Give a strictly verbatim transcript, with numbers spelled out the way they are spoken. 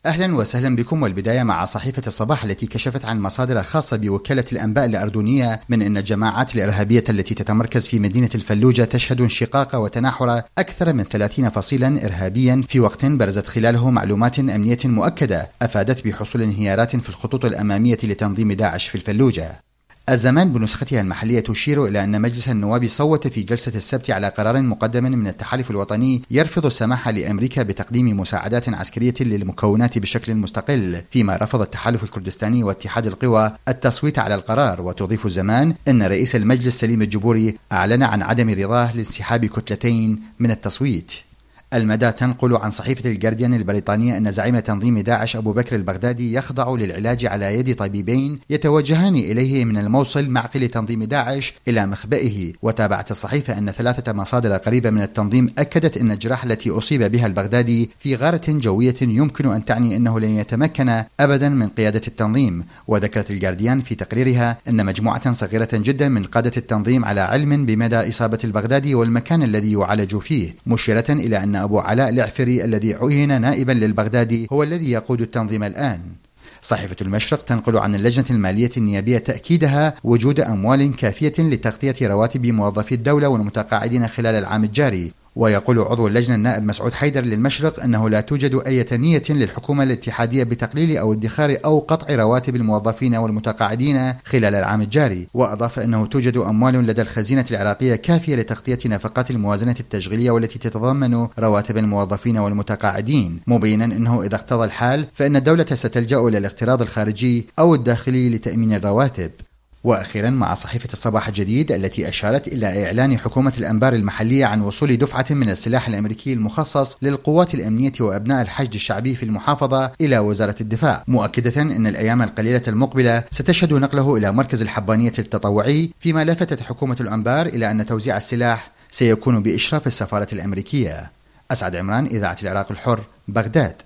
أهلا وسهلا بكم، والبداية مع صحيفة الصباح التي كشفت عن مصادر خاصة بوكالة الأنباء الأردنية من أن الجماعات الإرهابية التي تتمركز في مدينة الفلوجة تشهد انشقاق وتناحر أكثر من ثلاثين فصيلا إرهابيا في وقت برزت خلاله معلومات أمنية مؤكدة أفادت بحصول انهيارات في الخطوط الأمامية لتنظيم داعش في الفلوجة. الزمان بنسختها المحلية تشير إلى أن مجلس النواب صوت في جلسة السبت على قرار مقدم من التحالف الوطني يرفض السماح لأمريكا بتقديم مساعدات عسكرية للمكونات بشكل مستقل، فيما رفض التحالف الكردستاني واتحاد القوى التصويت على القرار. وتضيف الزمان أن رئيس المجلس سليم الجبوري أعلن عن عدم رضاه لانسحاب كتلتين من التصويت. المدى تنقل عن صحيفة الجارديان البريطانية أن زعيم تنظيم داعش أبو بكر البغدادي يخضع للعلاج على يد طبيبين يتوجهان إليه من الموصل معقل تنظيم داعش إلى مخبئه. وتابعت الصحيفة أن ثلاثة مصادر قريبة من التنظيم أكدت أن الجراح التي أصيب بها البغدادي في غارة جوية يمكن أن تعني أنه لن يتمكن أبدا من قيادة التنظيم. وذكرت الجارديان في تقريرها أن مجموعة صغيرة جدا من قادة التنظيم على علم بمدى إصابة البغدادي والمكان الذي يعالج فيه، مشيرة إلى أن أبو علاء العفري الذي عين نائبا للبغدادي هو الذي يقود التنظيم الآن. صحيفة المشرق تنقل عن اللجنة المالية النيابية تأكيدها وجود أموال كافية لتغطية رواتب موظفي الدولة والمتقاعدين خلال العام الجاري. ويقول عضو اللجنة النائب مسعود حيدر للمشرق أنه لا توجد أي نية للحكومة الاتحادية بتقليل أو ادخار أو قطع رواتب الموظفين والمتقاعدين خلال العام الجاري. وأضاف أنه توجد أموال لدى الخزينة العراقية كافية لتغطية نفقات الموازنة التشغيلية والتي تتضمن رواتب الموظفين والمتقاعدين، مبينا أنه إذا اقتضى الحال فإن الدولة ستلجأ إلى الاقتراض الخارجي أو الداخلي لتأمين الرواتب. وأخيرا مع صحيفة الصباح الجديد التي أشارت إلى إعلان حكومة الأنبار المحلية عن وصول دفعة من السلاح الأمريكي المخصص للقوات الأمنية وأبناء الحشد الشعبي في المحافظة إلى وزارة الدفاع، مؤكدة أن الأيام القليلة المقبلة ستشهد نقله إلى مركز الحبانية التطوعي، فيما لفتت حكومة الأنبار إلى أن توزيع السلاح سيكون بإشراف السفارة الأمريكية. أسعد عمران، إذاعة العراق الحر، بغداد.